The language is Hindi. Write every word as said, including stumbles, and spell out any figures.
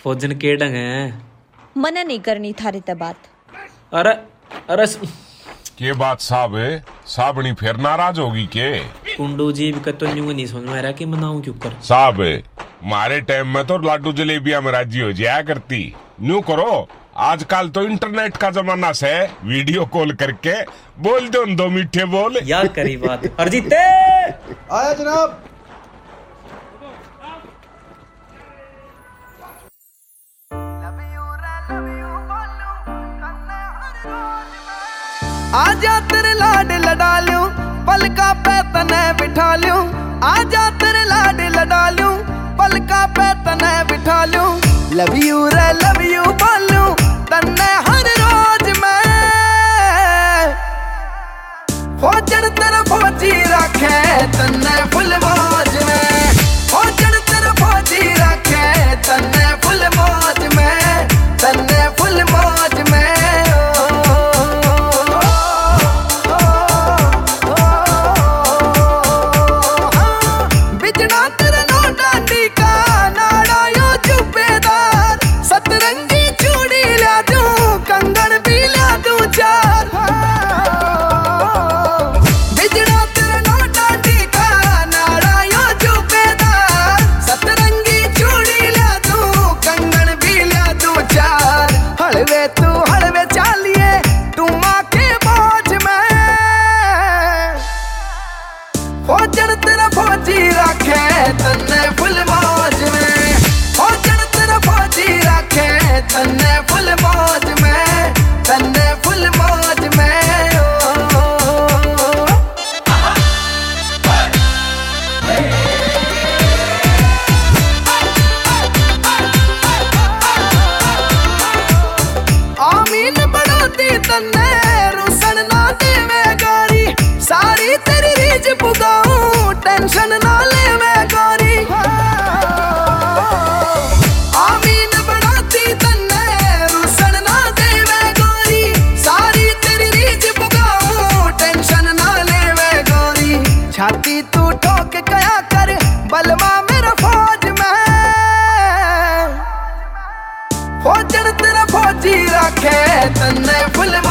फौजन के डंग है। मना नहीं करनी थारे ते बात। अरे अरे के बात साहब है साहबनी फिर नाराज होगी के? कुंडू जी भी तो न्यू नहीं समझ में आ रहा कि मनाऊं क्यों कर। साहब हमारे टाइम में तो लाडू जलेबियां में राजी हो जाया करती। न्यू करो आजकल तो इंटरनेट का जमाना से वीडियो कॉल करके बोल दो दो मीठे बोल। या करी बात अरजीते आया जनाब। आजा तेरे लाड लडा लूं पलका पे तने बिठा लूं। आजा तेरे लाड लडा लूं पलका पे तने बिठा लूं। लव यू रे लव यू बोलूं तन्ने हर रोज मैं। फौजन तेरा फौजी रखे तन्ने फुल मौज में। फौजन तेरा फौजी रखे तन्ने फुल मौज में। तन्ने फुल मौज में। फौजन तेरा फौजी रखे तन्ने फुल मौज में। फौजन तेरा फौजी रखे तन्ने फुल मौज में। तन्ने फुल मौज में। आमीन बढ़ोती तन्ने रुसन ना देवे गारी। सारी तेरी रीज पुगाऊं टेंशन ना ले मैं गोरी। आमीन बढ़ाती तन्ने रुसन ना दे मैं गोरी। सारी तेरी रीज पुगाऊं टेंशन ना ले मैं गोरी। छाती तू ठोक गया कर बलवा मेरा फौज में। फौजन तेरा फौजी रखे तन्ने फुल